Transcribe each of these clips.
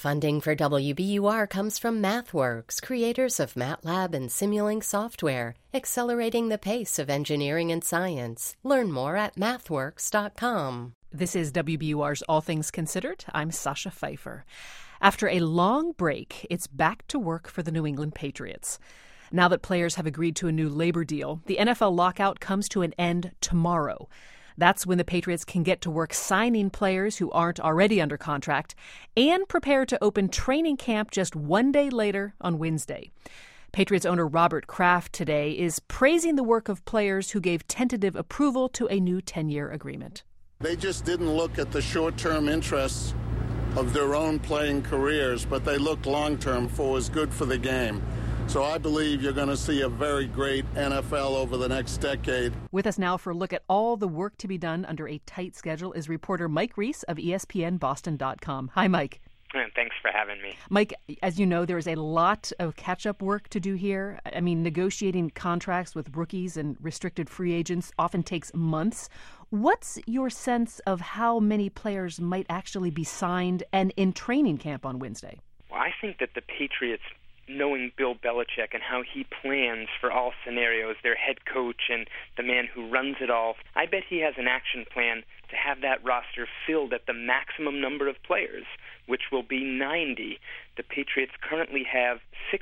Funding for WBUR comes from MathWorks, creators of MATLAB and Simulink software, accelerating the pace of engineering and science. Learn more at mathworks.com. This is WBUR's All Things Considered. I'm Sasha Pfeiffer. After a long break, it's back to work for the New England Patriots. Now that players have agreed to a new labor deal, the NFL lockout comes to an end tomorrow. That's when the Patriots can get to work signing players who aren't already under contract and prepare to open training camp just one day later on Wednesday. Patriots owner Robert Kraft today is praising the work of players who gave tentative approval to a new 10-year agreement. They just didn't look at the short-term interests of their own playing careers, but they looked long-term for what was good for the game. So I believe you're going to see a very great NFL over the next decade. With us now for a look at all the work to be done under a tight schedule is reporter Mike Reese of ESPNBoston.com. Hi, Mike. Thanks for having me. Mike, as you know, there is a lot of catch-up work to do here. I mean, negotiating contracts with rookies and restricted free agents often takes months. What's your sense of how many players might actually be signed and in training camp on Wednesday? Well, I think that the Patriots, knowing Bill Belichick and how he plans for all scenarios, their head coach and the man who runs it all, I bet he has an action plan to have that roster filled at the maximum number of players, which will be 90. The Patriots currently have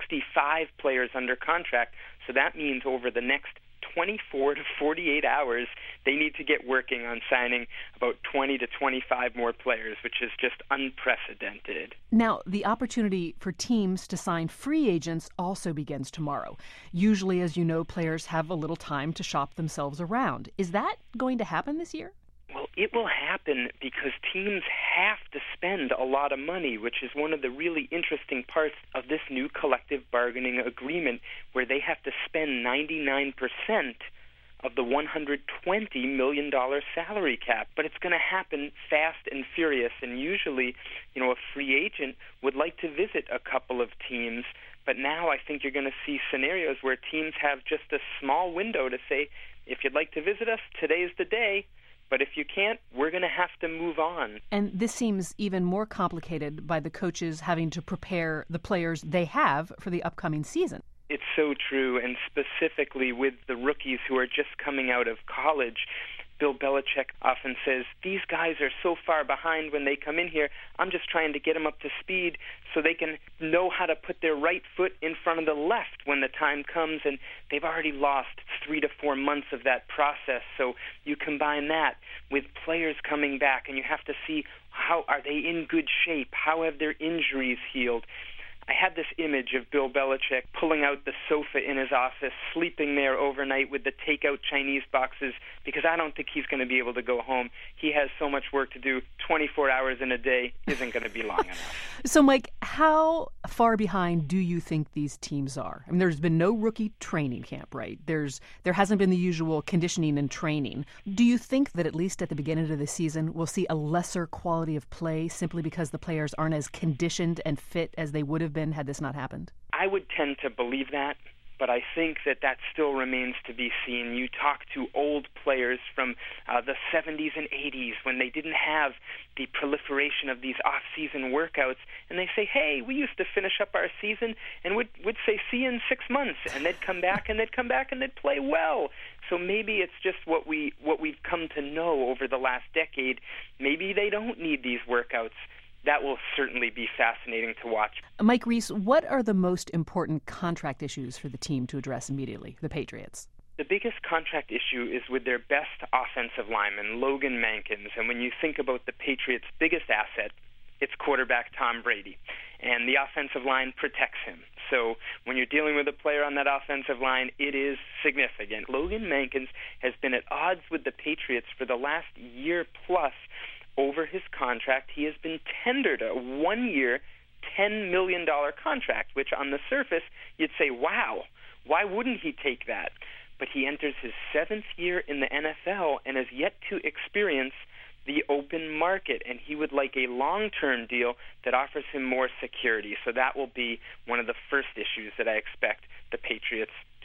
65 players under contract, so that means over the next 24 to 48 hours, they need to get working on signing about 20 to 25 more players, which is just unprecedented. Now, the opportunity for teams to sign free agents also begins tomorrow. Usually, as you know, players have a little time to shop themselves around. Is that going to happen this year? Well, it will happen because teams have to spend a lot of money, which is one of the really interesting parts of this new collective bargaining agreement, where they have to spend 99% of the $120 million salary cap. But it's going to happen fast and furious, and usually, a free agent would like to visit a couple of teams. But now I think you're going to see scenarios where teams have just a small window to say, if you'd like to visit us, today's the day. But if you can't, we're going to have to move on. And this seems even more complicated by the coaches having to prepare the players they have for the upcoming season. It's so true, and specifically with the rookies who are just coming out of college. Bill Belichick often says, these guys are so far behind when they come in here, I'm just trying to get them up to speed so they can know how to put their right foot in front of the left when the time comes, and they've already lost 3 to 4 months of that process. So you combine that with players coming back, and you have to see, how are they in good shape? How have their injuries healed? I had this image of Bill Belichick pulling out the sofa in his office, sleeping there overnight with the takeout Chinese boxes, because I don't think he's going to be able to go home. He has so much work to do. 24 hours in a day isn't going to be long enough. So, Mike, how far behind do you think these teams are? I mean, there's been no rookie training camp, right? There hasn't been the usual conditioning and training. Do you think that at least at the beginning of the season, we'll see a lesser quality of play simply because the players aren't as conditioned and fit as they would have been had this not happened? I would tend to believe that, but I think that still remains to be seen. You talk to old players from the 70s and 80s when they didn't have the proliferation of these off-season workouts, and they say, hey, we used to finish up our season and would say, see you in 6 months, and they'd come back and they'd play well. So maybe it's just what we've come to know over the last decade. Maybe they don't need these workouts. That will certainly be fascinating to watch. Mike Reese, what are the most important contract issues for the team to address immediately, the Patriots? The biggest contract issue is with their best offensive lineman, Logan Mankins. And when you think about the Patriots' biggest asset, it's quarterback Tom Brady. And the offensive line protects him. So when you're dealing with a player on that offensive line, it is significant. Logan Mankins has been at odds with the Patriots for the last year plus. Over his contract, he has been tendered a 1-year, $10 million contract, which on the surface, you'd say, wow, why wouldn't he take that? But he enters his 7th year in the NFL and has yet to experience the open market, and he would like a long-term deal that offers him more security. So that will be one of the first issues that I expect the Patriots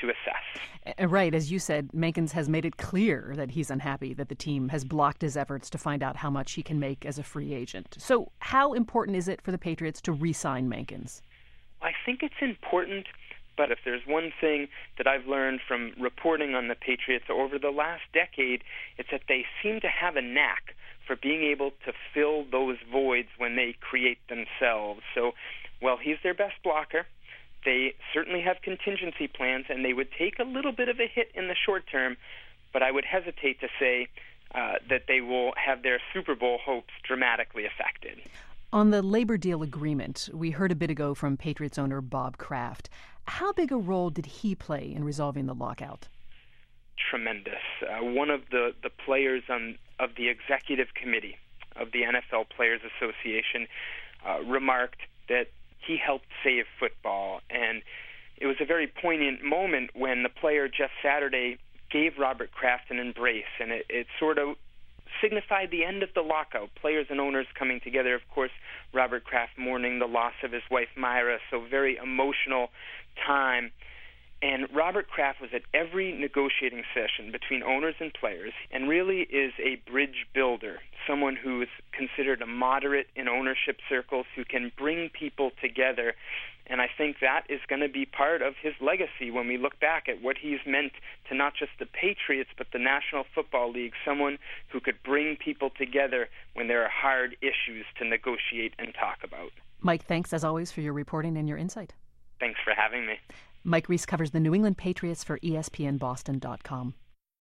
to assess. Right. As you said, Mankins has made it clear that he's unhappy that the team has blocked his efforts to find out how much he can make as a free agent. So how important is it for the Patriots to re-sign Mankins? I think it's important, but if there's one thing that I've learned from reporting on the Patriots over the last decade, it's that they seem to have a knack for being able to fill those voids when they create themselves. So, well, he's their best blocker. They certainly have contingency plans, and they would take a little bit of a hit in the short term, but I would hesitate to say that they will have their Super Bowl hopes dramatically affected. On the labor deal agreement, we heard a bit ago from Patriots owner Bob Kraft. How big a role did he play in resolving the lockout? Tremendous. One of the players of the executive committee of the NFL Players Association remarked that he helped save football, and it was a very poignant moment when the player Jeff Saturday gave Robert Kraft an embrace, and it sort of signified the end of the lockout, players and owners coming together. Of course, Robert Kraft mourning the loss of his wife Myra, so very emotional time. And Robert Kraft was at every negotiating session between owners and players and really is a bridge builder, someone who is considered a moderate in ownership circles who can bring people together. And I think that is going to be part of his legacy when we look back at what he's meant to not just the Patriots but the National Football League, someone who could bring people together when there are hard issues to negotiate and talk about. Mike, thanks as always for your reporting and your insight. Thanks for having me. Mike Reese covers the New England Patriots for ESPNBoston.com.